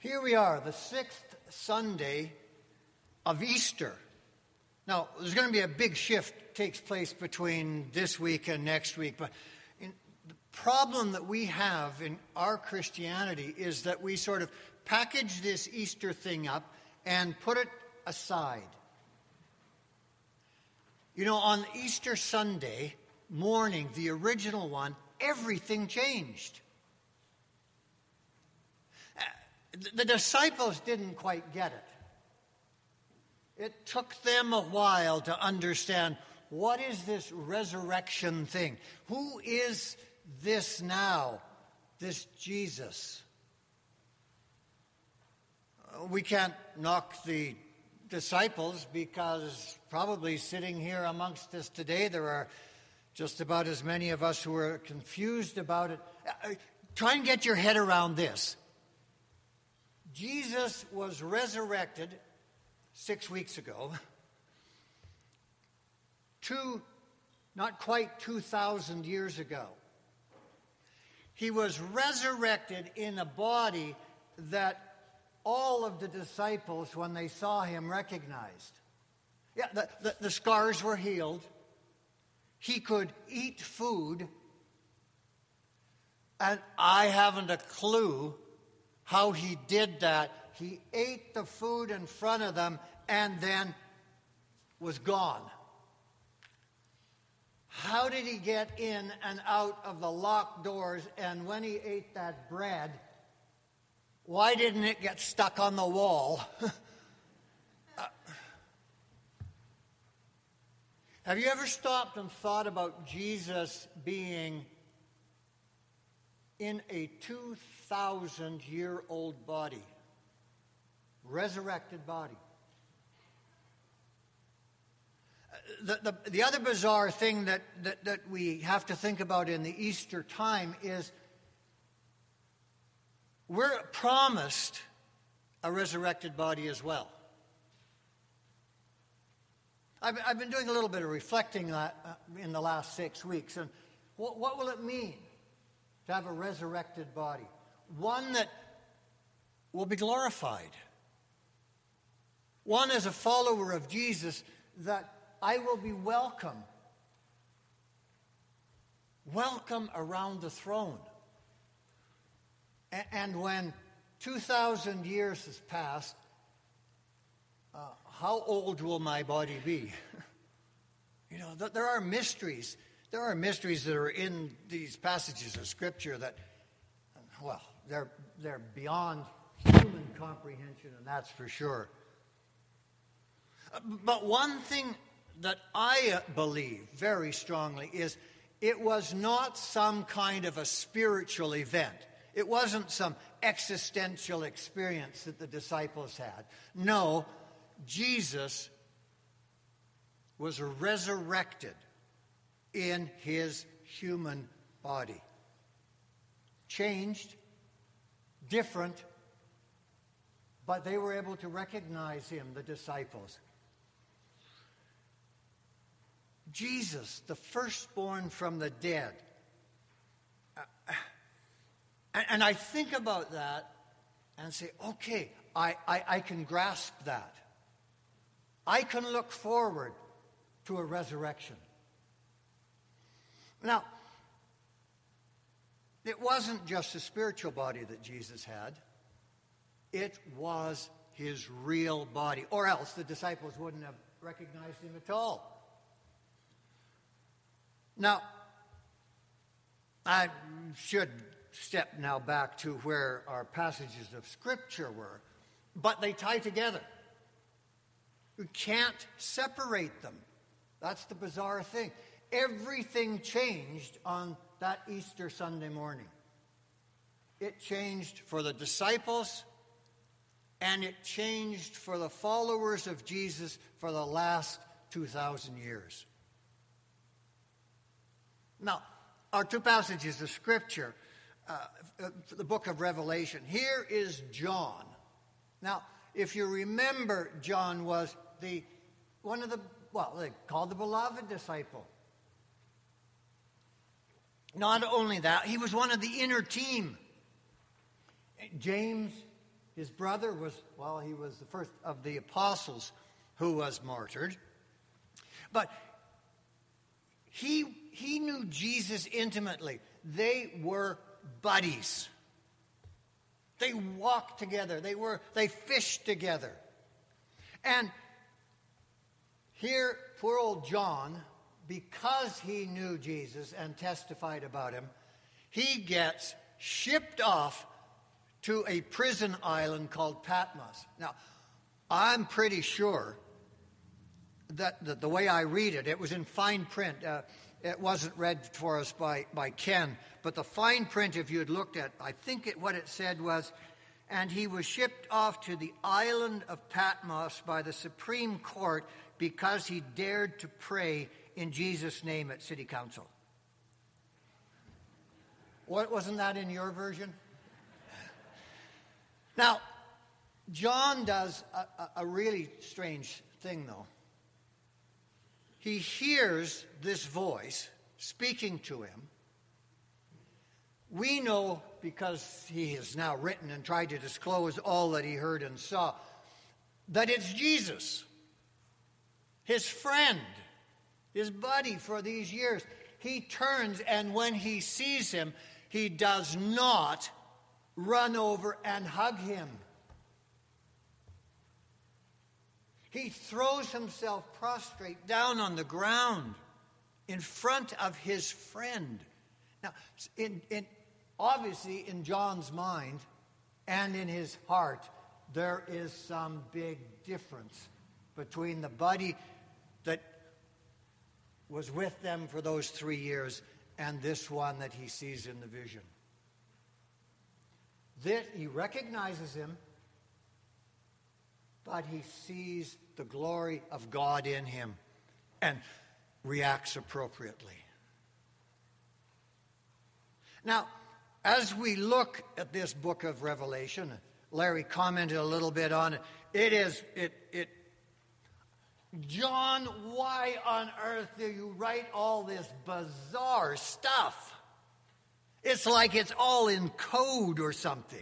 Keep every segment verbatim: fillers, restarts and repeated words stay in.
Here we are, the sixth Sunday of Easter. Now, there's going to be a big shift takes place between this week and next week, but in, the problem that we have in our Christianity is that we sort of package this Easter thing up and put it aside. You know, on Easter Sunday morning, the original one, everything changed. The disciples didn't quite get it. It took them a while to understand, what is this resurrection thing? Who is this now, this Jesus? We can't knock the disciples because probably sitting here amongst us today, there are just about as many of us who are confused about it. Try and get your head around this. Jesus was resurrected six weeks ago, two, not quite two thousand years ago. He was resurrected in a body that all of the disciples, when they saw him, recognized. Yeah, the, the, the scars were healed. He could eat food. And I haven't a clue how he did that. He ate the food in front of them and then was gone. How did he get in and out of the locked doors? And when he ate that bread, why didn't it get stuck on the wall? uh, have you ever stopped and thought about Jesus being in a two thousand year old body, resurrected body? The, the, the other bizarre thing that, that, that we have to think about in the Easter time is we're promised a resurrected body as well. I've, I've been doing a little bit of reflecting uh, in the last six weeks, and what, what will it mean to have a resurrected body? One that will be glorified. One as a follower of Jesus that I will be welcome. Welcome around the throne. A- and when two thousand years has passed, uh, how old will my body be? You know, th- there are mysteries. There are mysteries that are in these passages of Scripture that, well, they're they're beyond human comprehension, and that's for sure. But one thing that I believe very strongly is it was not some kind of a spiritual event. It wasn't some existential experience that the disciples had. No, Jesus was resurrected in his human body. Changed, different, but they were able to recognize him, the disciples. Jesus, the firstborn from the dead. Uh, and, and I think about that and say, okay, I, I, I can grasp that. I can look forward to a resurrection. Now, it wasn't just a spiritual body that Jesus had. It was his real body, or else the disciples wouldn't have recognized him at all. Now, I should step now back to where our passages of Scripture were, but they tie together. You can't separate them. That's the bizarre thing. Everything changed on that Easter Sunday morning. It changed for the disciples, and it changed for the followers of Jesus for the last two thousand years. Now, our two passages of Scripture, uh, the book of Revelation. Here is John. Now, if you remember, John was the one of the, well, they called the beloved disciple. Not only that, he was one of the inner team. James His brother was, well, he was the first of the apostles who was martyred. But he, he knew Jesus intimately. They were buddies. They walked together. They were, they fished together. And here, poor old John, because he knew Jesus and testified about him, he gets shipped off to a prison island called Patmos. Now, I'm pretty sure that, that the way I read it, it was in fine print. Uh, it wasn't read for us by, by Ken, but the fine print, if you had looked at, I think it, what it said was, and he was shipped off to the island of Patmos by the Supreme Court because he dared to pray in Jesus' name at city council. What, wasn't that in your version? Now, John does a, a, a really strange thing, though. He hears this voice speaking to him. We know, because he has now written and tried to disclose all that he heard and saw, that it's Jesus, his friend, his buddy for these years. He turns, and when he sees him, he does not run over and hug him. He throws himself prostrate down on the ground in front of his friend. Now, in, in, obviously in John's mind and in his heart, there is some big difference between the buddy that was with them for those three years and this one that he sees in the vision. That he recognizes him, but he sees the glory of God in him and reacts appropriately. Now, as we look at this book of Revelation, Larry commented a little bit on it. It is, it, it, John, why on earth do you write all this bizarre stuff? It's like it's all in code or something.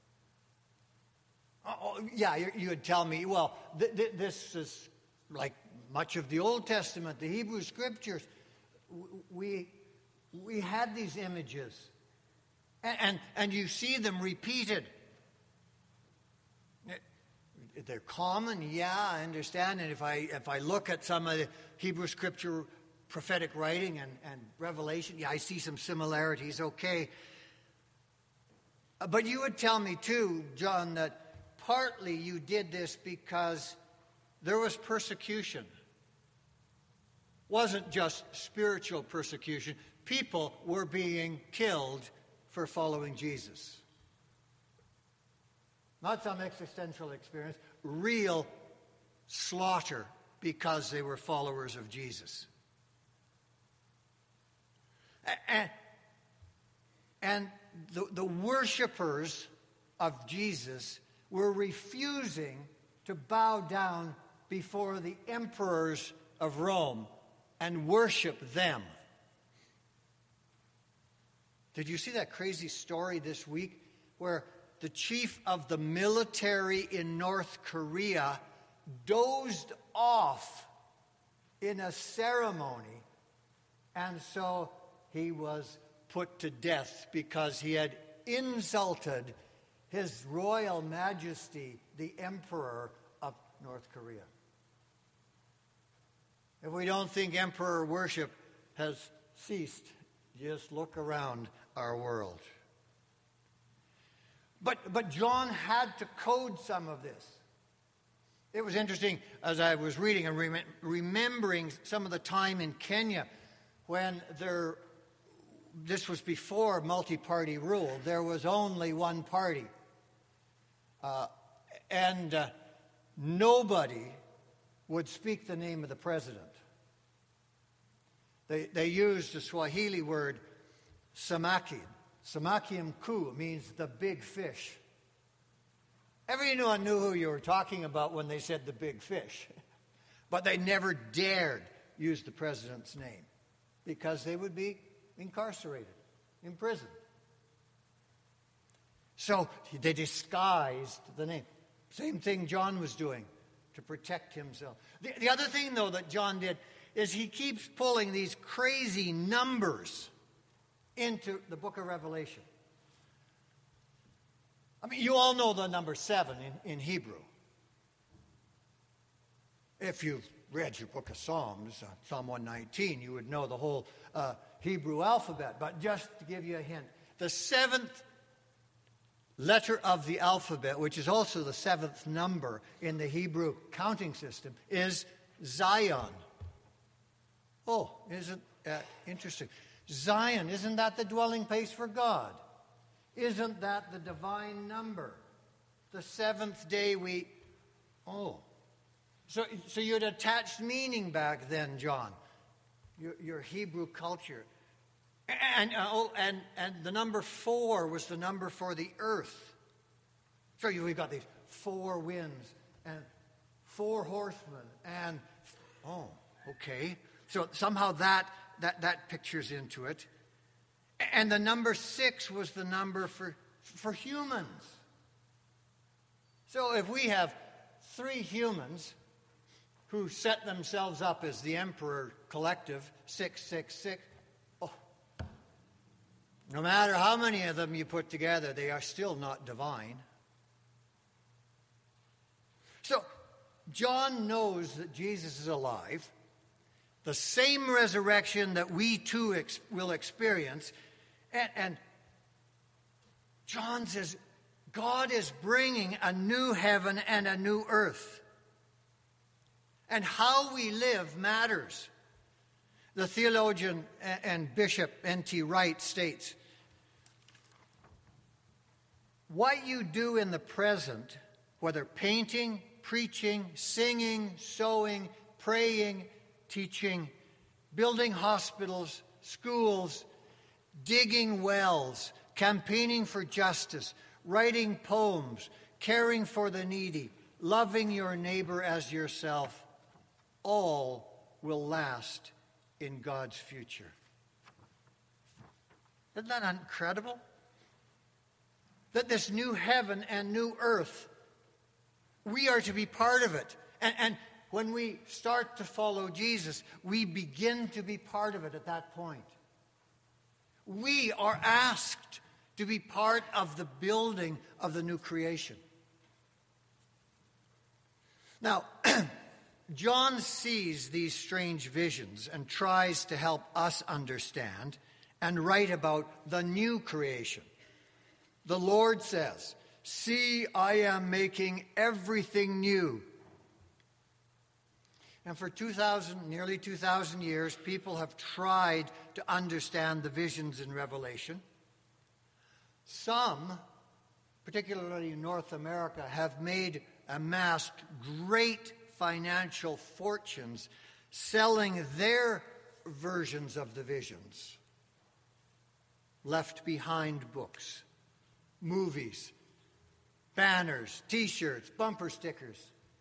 Oh, yeah, you, you would tell me, well, th- th- this is like much of the Old Testament, the Hebrew Scriptures. We, we had these images, and, and, and you see them repeated. They're common, yeah, I understand. And if I if I look at some of the Hebrew Scripture prophetic writing and, and Revelation, yeah, I see some similarities, okay. But you would tell me too, John, that partly you did this because there was persecution. Wasn't just spiritual persecution. People were being killed for following Jesus. Not some existential experience, real slaughter because they were followers of Jesus. And, and the, the worshipers of Jesus were refusing to bow down before the emperors of Rome and worship them. Did you see that crazy story this week where the chief of the military in North Korea dozed off in a ceremony, and so he was put to death because he had insulted His Royal Majesty, the Emperor of North Korea. If we don't think emperor worship has ceased, just look around our world. But, but John had to code some of this. It was interesting as I was reading and rem- remembering some of the time in Kenya when there, this was before multi-party rule. There was only one party. Uh, and uh, nobody would speak the name of the president. They, they used the Swahili word samaki. Samaki mkuu means the big fish. Everyone knew who you were talking about when they said the big fish. But they never dared use the president's name because they would be incarcerated, imprisoned. So they disguised the name. Same thing John was doing to protect himself. The, the other thing, though, that John did is he keeps pulling these crazy numbers into the book of Revelation. I mean, you all know the number seven in, in Hebrew. If you've read your book of Psalms, uh, Psalm one nineteen, you would know the whole uh, Hebrew alphabet. But just to give you a hint, the seventh letter of the alphabet, which is also the seventh number in the Hebrew counting system, is Zion. Oh, isn't that interesting? Zion, isn't that the dwelling place for God? Isn't that the divine number? The seventh day we... Oh. So, so you'd attached meaning back then, John. Your, your Hebrew culture. And, uh, oh, and, and the number four was the number for the earth. So you, we've got these four winds and four horsemen. And, oh, okay. So somehow that, that, that pictures into it. And the number six was the number for, for humans. So if we have three humans who set themselves up as the emperor collective, six six six, oh, no matter how many of them you put together, they are still not divine. So John knows that Jesus is alive. The same resurrection that we too ex- will experience. And, and John says, God is bringing a new heaven and a new earth. And how we live matters. The theologian and Bishop N T Wright states, what you do in the present, whether painting, preaching, singing, sewing, praying, teaching, building hospitals, schools, digging wells, campaigning for justice, writing poems, caring for the needy, loving your neighbor as yourself, all will last in God's future. Isn't that incredible? That this new heaven and new earth, we are to be part of it. And, and when we start to follow Jesus, we begin to be part of it at that point. We are asked to be part of the building of the new creation. Now, John sees these strange visions and tries to help us understand and write about the new creation. The Lord says, "See, I am making everything new." And for two thousand, nearly two thousand years, people have tried to understand the visions in Revelation. Some, particularly in North America, have made, amassed great financial fortunes selling their versions of the visions. Left behind books, movies, banners, T-shirts, bumper stickers.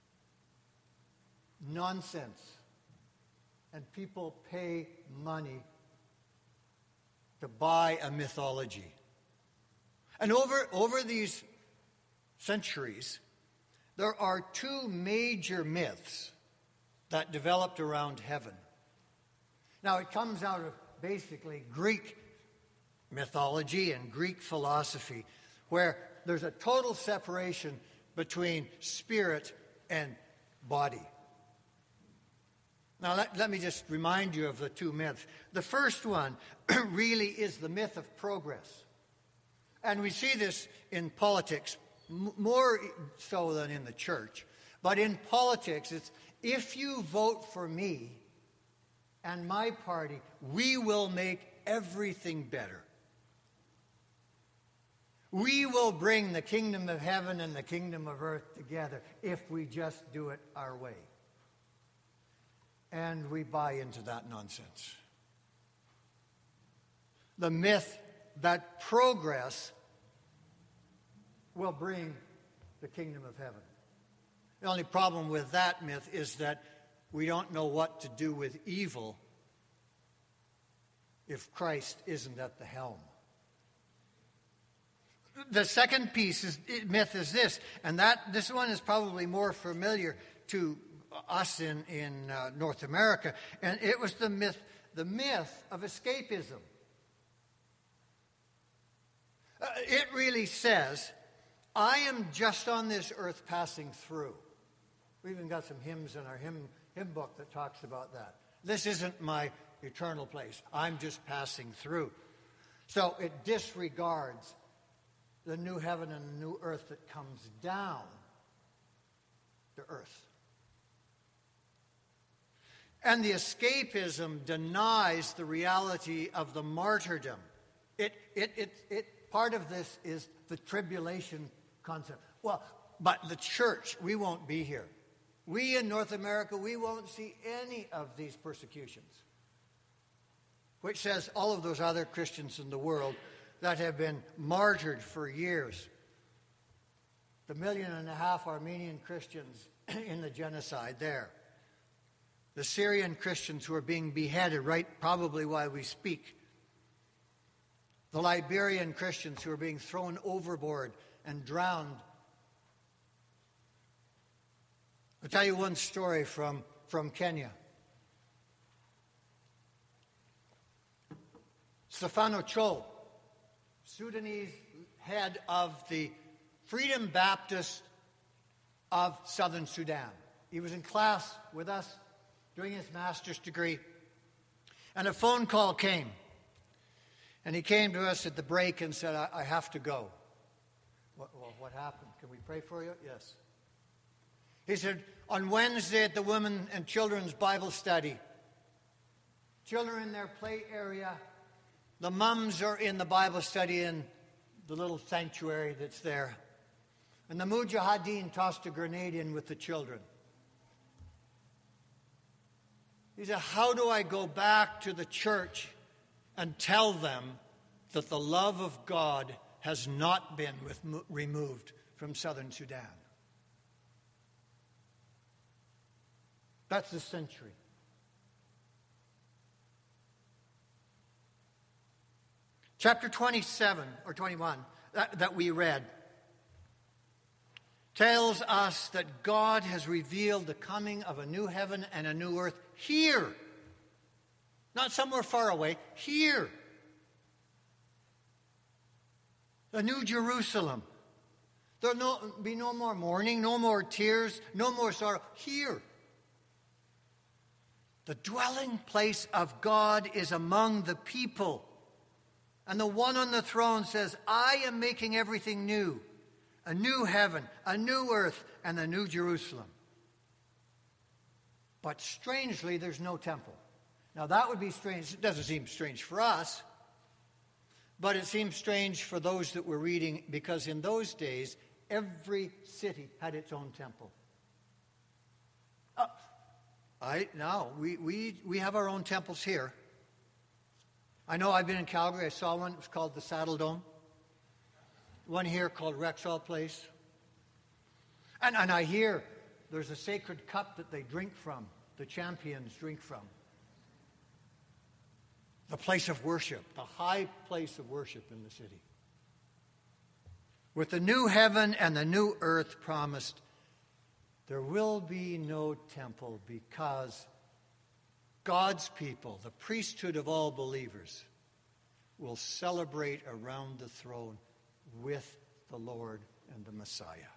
Nonsense. And people pay money to buy a mythology. And over, over these centuries, there are two major myths that developed around heaven. Now, it comes out of basically Greek mythology and Greek philosophy, where there's a total separation between spirit and body. Now, let, let me just remind you of the two myths. The first one really is the myth of progress. And we see this in politics m- more so than in the church. But in politics, it's if you vote for me and my party, we will make everything better. We will bring the kingdom of heaven and the kingdom of earth together if we just do it our way. And we buy into that nonsense. The myth that progress will bring the kingdom of heaven. The only problem with that myth is that we don't know what to do with evil if Christ isn't at the helm. The second piece is myth is this, and that this one is probably more familiar to us in in uh, North America, and it was the myth the myth of escapism. Uh, it really says, I am just on this earth passing through. We even got some hymns in our hymn hymn book that talks about that. This isn't my eternal place. I'm just passing through. So it disregards the new heaven and the new earth that comes down to earth. And the escapism denies the reality of the martyrdom. It, it, it, it, part of this is the tribulation concept. Well, but the church, we won't be here. We in North America, we won't see any of these persecutions. Which says all of those other Christians in the world that have been martyred for years. The million and a half Armenian Christians in the genocide there. The Syrian Christians who are being beheaded right probably while we speak. The Liberian Christians who are being thrown overboard and drowned. I'll tell you one story from, from Kenya. Stefano Cho, Sudanese head of the Freedom Baptist of Southern Sudan. He was in class with us doing his master's degree, and a phone call came. And he came to us at the break and said, I, I have to go. What, well, what happened? Can we pray for you? Yes. He said, on Wednesday at the Women and Children's Bible Study, children in their play area, the mums are in the Bible study in the little sanctuary that's there. And the Mujahideen tossed a grenade in with the children. He said, how do I go back to the church and tell them that the love of God has not been with, removed from Southern Sudan? That's the century. Chapter twenty-seven, or twenty-one, that, that we read, tells us that God has revealed the coming of a new heaven and a new earth here. Not somewhere far away, here. The New Jerusalem. There'll no, be no more mourning, no more tears, no more sorrow. Here. The dwelling place of God is among the people. And the one on the throne says, I am making everything new. A new heaven, a new earth, and a new Jerusalem. But strangely, there's no temple. Now that would be strange. It doesn't seem strange for us. But it seems strange for those that were reading, because in those days, every city had its own temple. Uh, I now we, we we have our own temples here. I know I've been in Calgary. I saw one. It was called the Saddle Dome. One here called Rexall Place. And, and I hear there's a sacred cup that they drink from, the champions drink from. The place of worship, the high place of worship in the city. With the new heaven and the new earth promised, there will be no temple, because God's people, the priesthood of all believers, will celebrate around the throne with the Lord and the Messiah.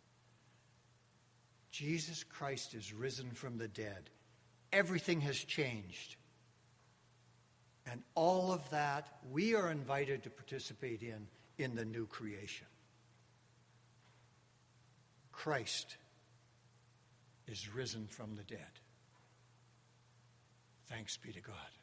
Jesus Christ is risen from the dead. Everything has changed. And all of that we are invited to participate in, in the new creation. Christ is risen from the dead. Thanks be to God.